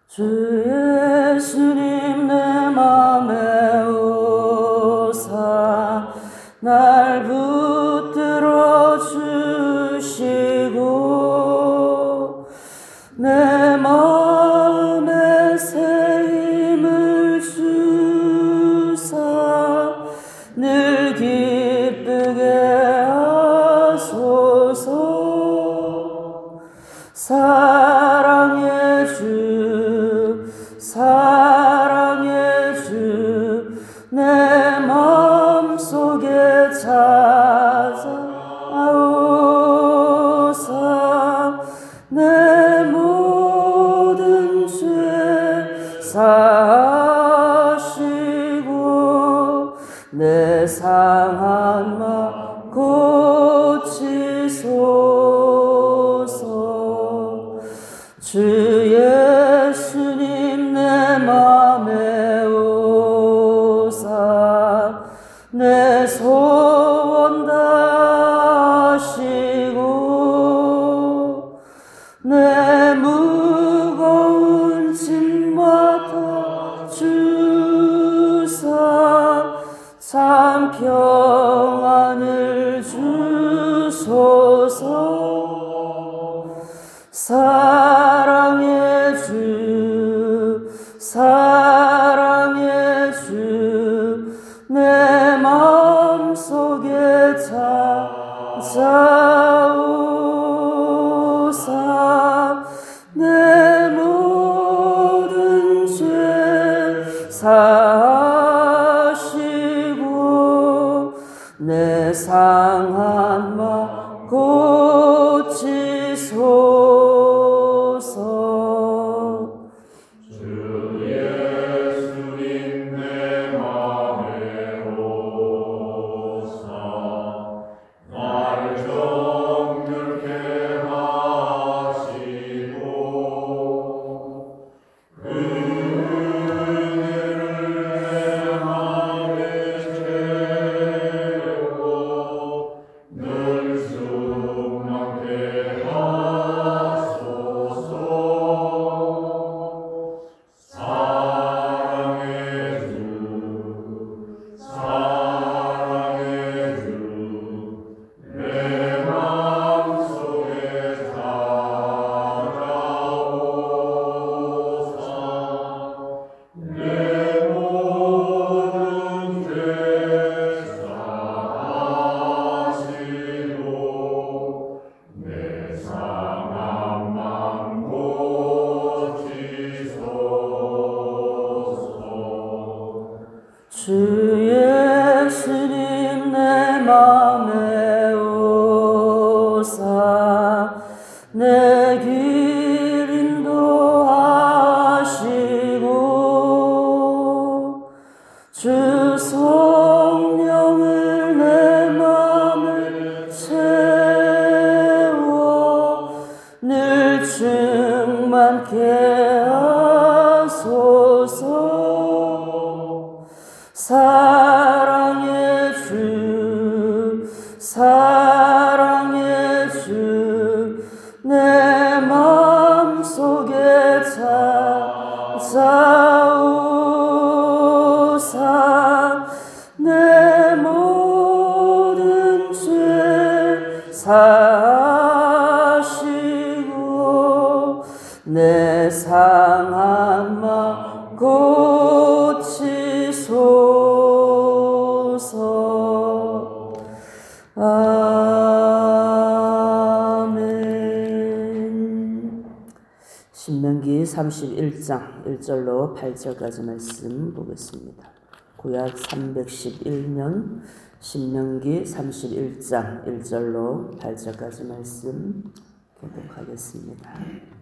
주 예수님 내 맘에 오사 날 붙들어 주시고 내 마음에 새 힘을 주사 늘 기쁘게 하소서. 사랑의 주 내 마음속에 찾아오사 내 모든 죄 사하시고 내 상한 마음 고치소서. 주 예수님 내 맘에 오사 내 소원 다하시고 내 무거운 짐 맡아 주사 참 평안을 주소서. 사랑의 주 내 마음속에 찾아오사 내 모든 죄 사하시고 내 상한 마음 고치소서. 주 예수님 내 맘에 오사 내 길 인도하시고 주 성령을 내 맘에 채워 늘 충만케 하소서. 사랑의 주 내 마음속에 찾아오사 내 모든 죄 사하시고 내 상한 마음 고치소서. 아멘. 신명기 31장 1절로 8절까지 말씀 보겠습니다. 구약 311년 신명기 31장 1절로 8절까지 말씀 교독하겠습니다.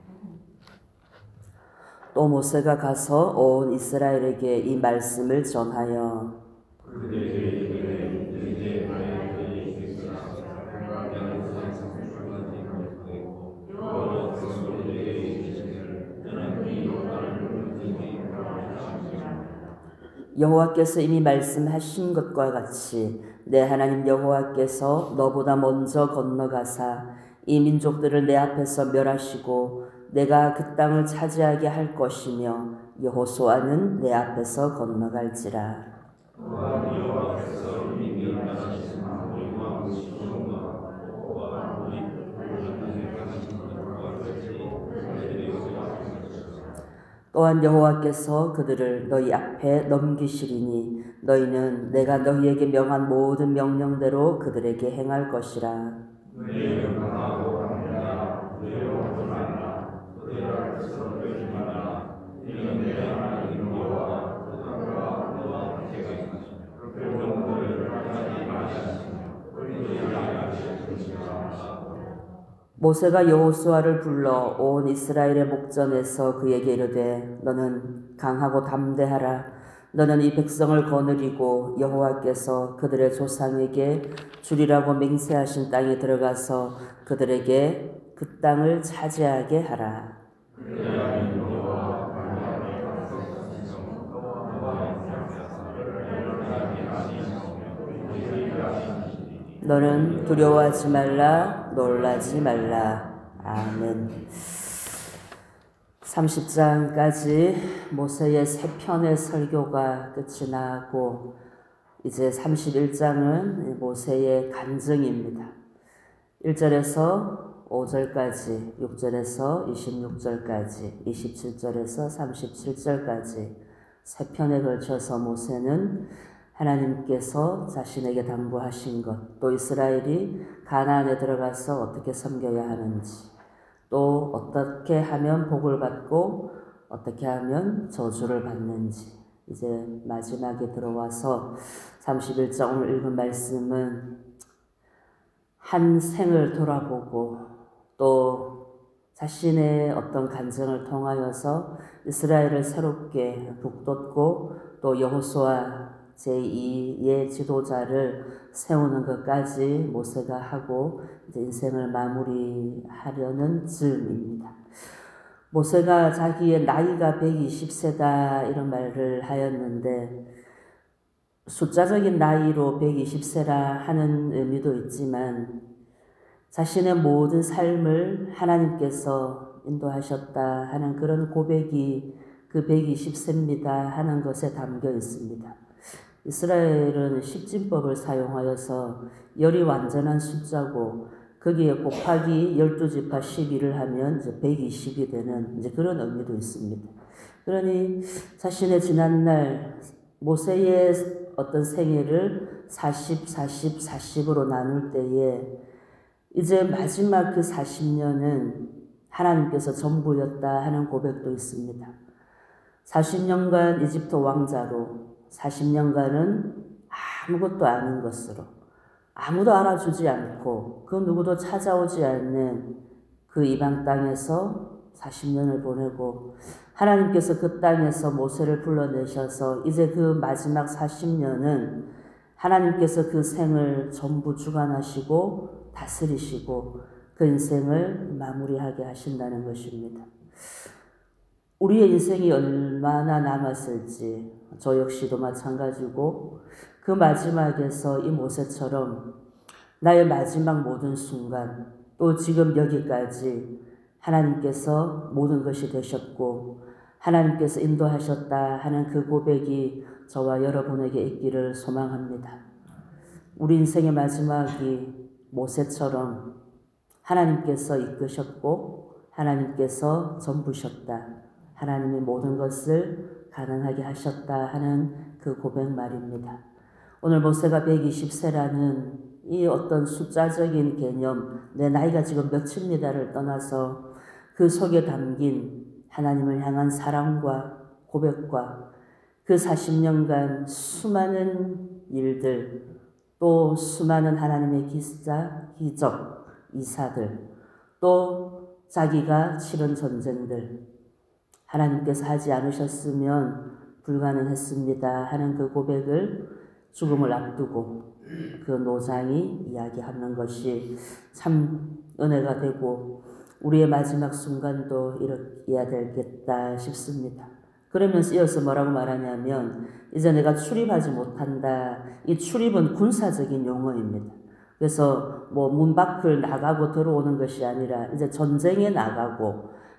또 모세가 가서 온 이스라엘에게 이 말씀을 전하여 여호와께서 이미 말씀하신 것과 같이 내 하나님 여호와께서 너보다 먼저 건너가사 이 민족들을 내 앞에서 멸하시고 내가 그 땅을 차지하게 할 것이며 여호수아는 내 앞에서 건너갈지라. 또한 여호와께서 그들을 너희 앞에 넘기시리니 너희는 내가 너희에게 명한 모든 명령대로 그들에게 행할 것이라. 모세가 여호수아를 불러 온 이스라엘의 목전에서 그에게 이르되 너는 강하고 담대하라. 너는 이 백성을 거느리고 여호와께서 그들의 조상에게 주리라고 맹세하신 땅에 들어가서 그들에게 그 땅을 차지하게 하라. 너는 두려워하지 말라, 놀라지 말라. 아멘. 30장까지 모세의 세 편의 설교가 끝이 나고 이제 31장은 모세의 간증입니다. 1절에서 5절까지, 6절에서 26절까지, 27절에서 37절까지 세 편에 걸쳐서 모세는 하나님께서 자신에게 당부하신 것, 또 이스라엘이 가나안에 들어가서 어떻게 섬겨야 하는지, 또 어떻게 하면 복을 받고 어떻게 하면 저주를 받는지, 이제 마지막에 들어와서 31장 오늘 읽은 말씀은 한 생을 돌아보고 또 자신의 어떤 간증을 통하여서 이스라엘을 새롭게 북돋고 또 여호수아 제2의 지도자를 세우는 것까지 모세가 하고 이제 인생을 마무리하려는 즈음입니다. 모세가 자기의 나이가 120세다 이런 말을 하였는데 숫자적인 나이로 120세라 하는 의미도 있지만 자신의 모든 삶을 하나님께서 인도하셨다 하는 그런 고백이 그 120세입니다 하는 것에 담겨 있습니다. 이스라엘은 십진법을 사용하여서 열이 완전한 숫자고 거기에 곱하기 12지파 12를 하면 이제 120이 되는 이제 그런 의미도 있습니다. 그러니 자신의 지난날 모세의 어떤 생애를 40, 40, 40으로 나눌 때에 이제 마지막 그 40년은 하나님께서 전부였다 하는 고백도 있습니다. 40년간 이집트 왕자로 40년간은 아무것도 아닌 것으로 아무도 알아주지 않고 그 누구도 찾아오지 않는 그 이방 땅에서 40년을 보내고 하나님께서 그 땅에서 모세를 불러내셔서 이제 그 마지막 40년은 하나님께서 그 생을 전부 주관하시고 다스리시고 그 인생을 마무리하게 하신다는 것입니다. 우리의 인생이 얼마나 남았을지 저 역시도 마찬가지고 그 마지막에서 이 모세처럼 나의 마지막 모든 순간 또 지금 여기까지 하나님께서 모든 것이 되셨고 하나님께서 인도하셨다 하는 그 고백이 저와 여러분에게 있기를 소망합니다. 우리 인생의 마지막이 모세처럼 하나님께서 이끄셨고 하나님께서 전부셨다. 하나님이 모든 것을 가능하게 하셨다 하는 그 고백 말입니다. 오늘 모세가 120세라는 이 어떤 숫자적인 개념, 내 나이가 지금 몇입니다를 떠나서 그 속에 담긴 하나님을 향한 사랑과 고백과 그 40년간 수많은 일들, 또 수많은 하나님의 기사, 기적, 이사들, 또 자기가 치른 전쟁들, 하나님께서 하지 않으셨으면 불가능했습니다 하는 그 고백을 죽음을 앞두고 그 노장이 이야기하는 것이 참 은혜가 되고 우리의 마지막 순간도 이렇게야 되겠다 싶습니다. 그러면서 이어서 뭐라고 말하냐면 이제 내가 출입하지 못한다. 이 출입은 군사적인 용어입니다. 그래서 뭐 문 밖을 나가고 들어오는 것이 아니라 이제 전쟁에 나가고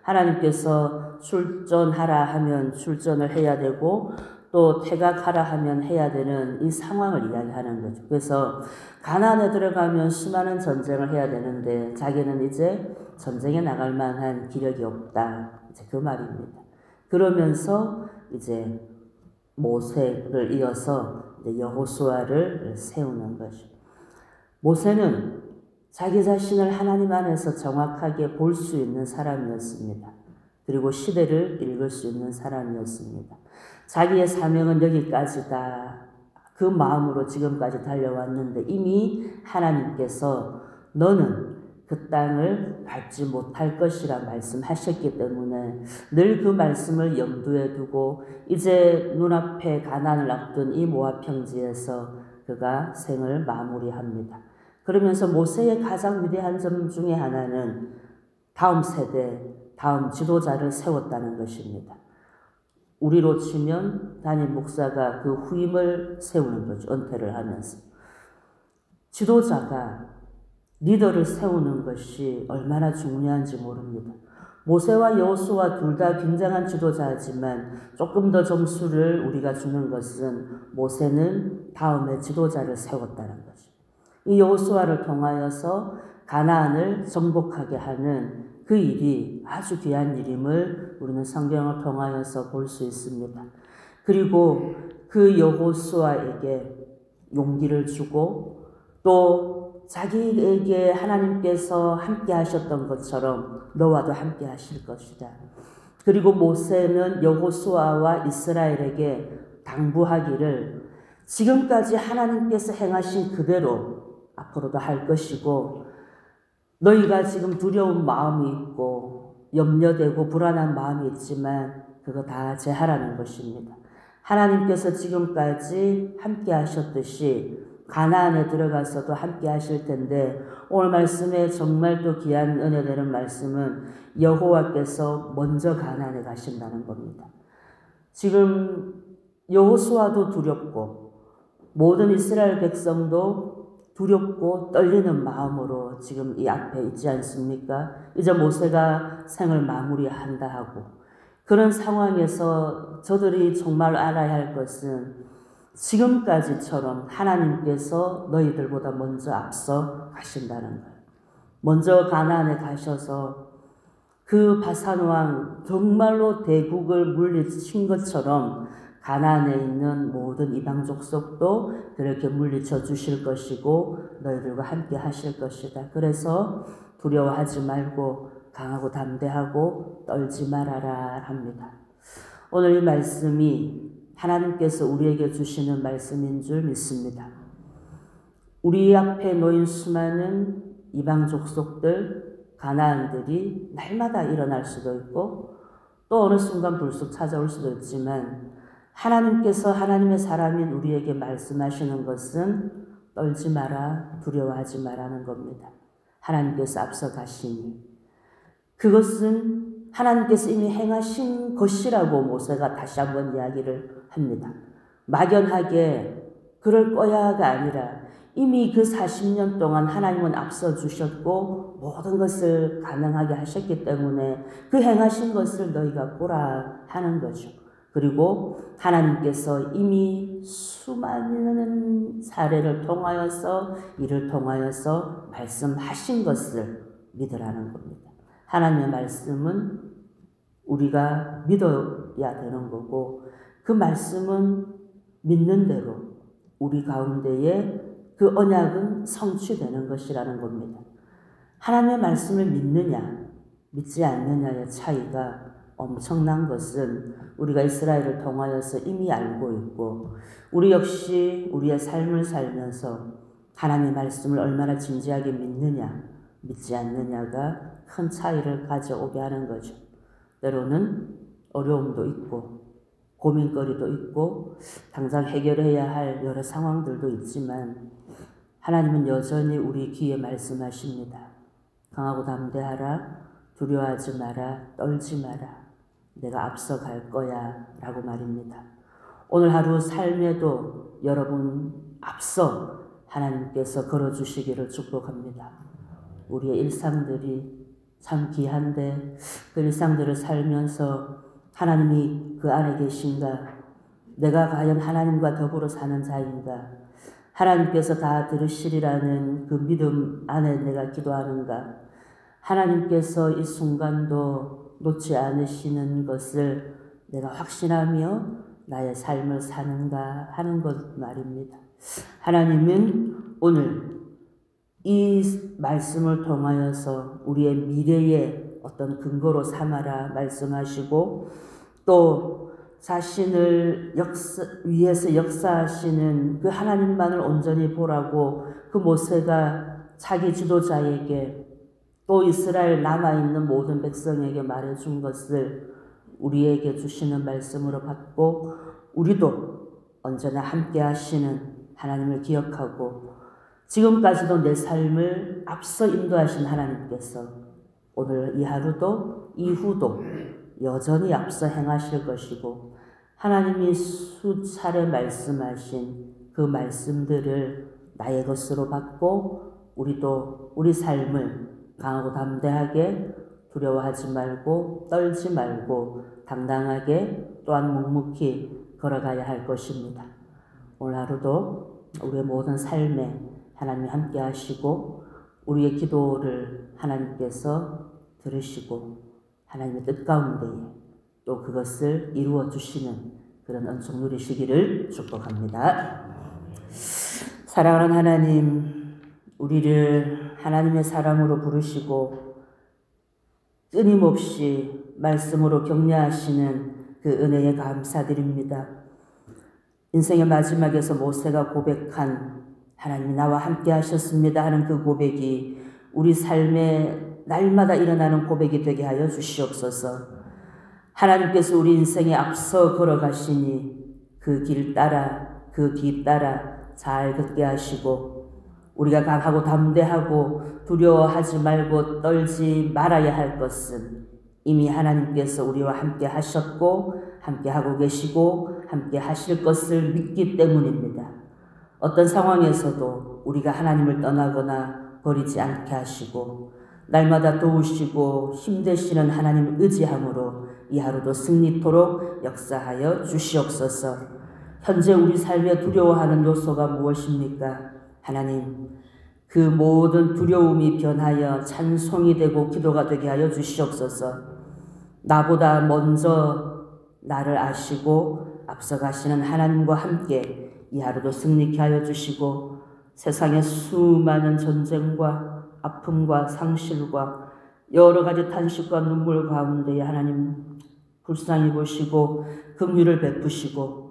하나님께서 출전하라 하면 출전을 해야 되고 또 퇴각하라 하면 해야 되는 이 상황을 이야기하는 거죠. 그래서 가나안에 들어가면 수많은 전쟁을 해야 되는데 자기는 이제 전쟁에 나갈 만한 기력이 없다. 이제 그 말입니다. 그러면서 이제 모세를 이어서 이제 여호수아를 세우는 거죠. 모세는 자기 자신을 하나님 안에서 정확하게 볼 수 있는 사람이었습니다. 그리고 시대를 읽을 수 있는 사람이었습니다. 자기의 사명은 여기까지다. 그 마음으로 지금까지 달려왔는데 이미 하나님께서 너는 그 땅을 밟지 못할 것이라 말씀하셨기 때문에 늘 그 말씀을 염두에 두고 이제 눈앞에 가나안을 앞둔 이 모압 평지에서 그가 생을 마무리합니다. 그러면서 모세의 가장 위대한 점 중에 하나는 다음 세대, 다음 지도자를 세웠다는 것입니다. 우리로 치면 담임 목사가 그 후임을 세우는 거죠. 은퇴를 하면서. 지도자가 리더를 세우는 것이 얼마나 중요한지 모릅니다. 모세와 여호수아 둘 다 굉장한 지도자지만 조금 더 점수를 우리가 주는 것은 모세는 다음에 지도자를 세웠다는 거죠. 이 여호수아를 통하여서 가나안을 정복하게 하는 그 일이 아주 귀한 일임을 우리는 성경을 통하여서 볼 수 있습니다. 그리고 그 여호수아에게 용기를 주고 또 자기에게 하나님께서 함께 하셨던 것처럼 너와도 함께 하실 것이다. 그리고 모세는 여호수아와 이스라엘에게 당부하기를 지금까지 하나님께서 행하신 그대로 앞으로도 할 것이고 너희가 지금 두려운 마음이 있고 염려되고 불안한 마음이 있지만 그거 다 제하라는 것입니다. 하나님께서 지금까지 함께 하셨듯이 가나안에 들어가서도 함께 하실 텐데 오늘 말씀에 정말 또 귀한 은혜 되는 말씀은 여호와께서 먼저 가나안에 가신다는 겁니다. 지금 여호수아도 두렵고 모든 이스라엘 백성도 두렵고 떨리는 마음으로 지금 이 앞에 있지 않습니까? 이제 모세가 생을 마무리한다 하고 그런 상황에서 저들이 정말 알아야 할 것은 지금까지처럼 하나님께서 너희들보다 먼저 앞서 가신다는 거예요. 먼저 가나안에 가셔서 그 바산왕 정말로 대국을 물리친 것처럼 가나안에 있는 모든 이방 족속도 그렇게 물리쳐 주실 것이고 너희들과 함께 하실 것이다. 그래서 두려워하지 말고 강하고 담대하고 떨지 말아라 합니다. 오늘 이 말씀이 하나님께서 우리에게 주시는 말씀인 줄 믿습니다. 우리 앞에 놓인 수많은 이방 족속들, 가나안들이 날마다 일어날 수도 있고 또 어느 순간 불쑥 찾아올 수도 있지만 하나님께서 하나님의 사람인 우리에게 말씀하시는 것은 떨지 마라, 두려워하지 마라는 겁니다. 하나님께서 앞서 가시니 그것은 하나님께서 이미 행하신 것이라고 모세가 다시 한번 이야기를 합니다. 막연하게 그럴 거야가 아니라 이미 그 40년 동안 하나님은 앞서 주셨고 모든 것을 가능하게 하셨기 때문에 그 행하신 것을 너희가 보라 하는 거죠. 그리고 하나님께서 이미 수많은 사례를 통하여서 이를 통하여서 말씀하신 것을 믿으라는 겁니다. 하나님의 말씀은 우리가 믿어야 되는 거고 그 말씀은 믿는 대로 우리 가운데에 그 언약은 성취되는 것이라는 겁니다. 하나님의 말씀을 믿느냐 믿지 않느냐의 차이가 엄청난 것은 우리가 이스라엘을 통하여서 이미 알고 있고 우리 역시 우리의 삶을 살면서 하나님의 말씀을 얼마나 진지하게 믿느냐 믿지 않느냐가 큰 차이를 가져오게 하는 거죠. 때로는 어려움도 있고 고민거리도 있고 당장 해결해야 할 여러 상황들도 있지만 하나님은 여전히 우리 귀에 말씀하십니다. 강하고 담대하라, 두려워하지 마라, 떨지 마라. 내가 앞서 갈 거야 라고 말입니다. 오늘 하루 삶에도 여러분 앞서 하나님께서 걸어주시기를 축복합니다. 우리의 일상들이 참 귀한데 그 일상들을 살면서 하나님이 그 안에 계신가? 내가 과연 하나님과 더불어 사는 자인가? 하나님께서 다 들으시리라는 그 믿음 안에 내가 기도하는가? 하나님께서 이 순간도 놓지 않으시는 것을 내가 확신하며 나의 삶을 사는가 하는 것 말입니다. 하나님은 오늘 이 말씀을 통하여서 우리의 미래의 어떤 근거로 삼아라 말씀하시고, 또 자신을 위해서 역사하시는 그 하나님만을 온전히 보라고 그 모세가 자기 지도자에게 또 이스라엘 남아있는 모든 백성에게 말해준 것을 우리에게 주시는 말씀으로 받고, 우리도 언제나 함께 하시는 하나님을 기억하고 지금까지도 내 삶을 앞서 인도하신 하나님께서 오늘 이 하루도 이후도 여전히 앞서 행하실 것이고, 하나님이 수차례 말씀하신 그 말씀들을 나의 것으로 받고 우리도 우리 삶을 강하고 담대하게 두려워하지 말고 떨지 말고 당당하게 또한 묵묵히 걸어가야 할 것입니다. 오늘 하루도 우리의 모든 삶에 하나님이 함께 하시고 우리의 기도를 하나님께서 들으시고 하나님의 뜻 가운데에 또 그것을 이루어 주시는 그런 은총 누리시기를 축복합니다. 사랑하는 하나님, 우리를 하나님의 사람으로 부르시고 끊임없이 말씀으로 격려하시는 그 은혜에 감사드립니다. 인생의 마지막에서 모세가 고백한 하나님이 나와 함께 하셨습니다 하는 그 고백이 우리 삶에 날마다 일어나는 고백이 되게 하여 주시옵소서. 하나님께서 우리 인생에 앞서 걸어가시니 그 길 따라 그 뒤 따라 잘 걷게 하시고, 우리가 강하고 담대하고 두려워하지 말고 떨지 말아야 할 것은 이미 하나님께서 우리와 함께 하셨고 함께 하고 계시고 함께 하실 것을 믿기 때문입니다. 어떤 상황에서도 우리가 하나님을 떠나거나 버리지 않게 하시고 날마다 도우시고 힘되시는 하나님을 의지함으로 이 하루도 승리토록 역사하여 주시옵소서. 현재 우리 삶에 두려워하는 요소가 무엇입니까? 하나님, 그 모든 두려움이 변하여 찬송이 되고 기도가 되게 하여 주시옵소서. 나보다 먼저 나를 아시고 앞서가시는 하나님과 함께 이 하루도 승리케 하여 주시고, 세상의 수많은 전쟁과 아픔과 상실과 여러 가지 탄식과 눈물 가운데에 하나님 불쌍히 보시고 긍휼을 베푸시고,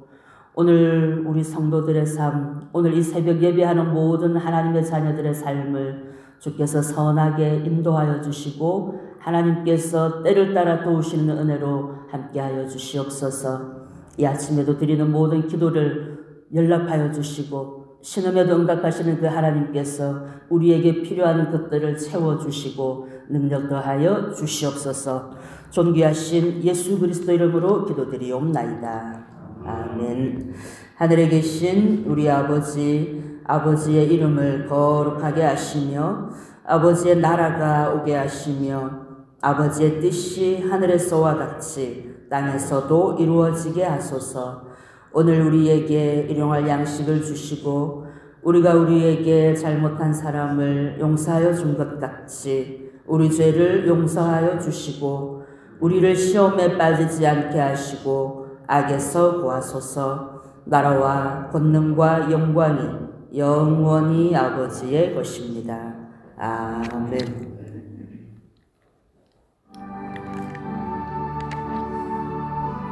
오늘 우리 성도들의 삶, 오늘 이 새벽 예배하는 모든 하나님의 자녀들의 삶을 주께서 선하게 인도하여 주시고 하나님께서 때를 따라 도우시는 은혜로 함께하여 주시옵소서. 이 아침에도 드리는 모든 기도를 연락하여 주시고 신음에도 응답하시는 그 하나님께서 우리에게 필요한 것들을 채워주시고 능력 더하여 주시옵소서. 존귀하신 예수 그리스도 이름으로 기도드리옵나이다. 아멘. 하늘에 계신 우리 아버지, 아버지의 이름을 거룩하게 하시며 아버지의 나라가 오게 하시며 아버지의 뜻이 하늘에서와 같이 땅에서도 이루어지게 하소서. 오늘 우리에게 일용할 양식을 주시고 우리가 우리에게 잘못한 사람을 용서하여 준 것 같이 우리 죄를 용서하여 주시고 우리를 시험에 빠지지 않게 하시고 악에서 구하소서. 나라와 권능과 영광이 영원히 아버지의 것입니다. 아멘.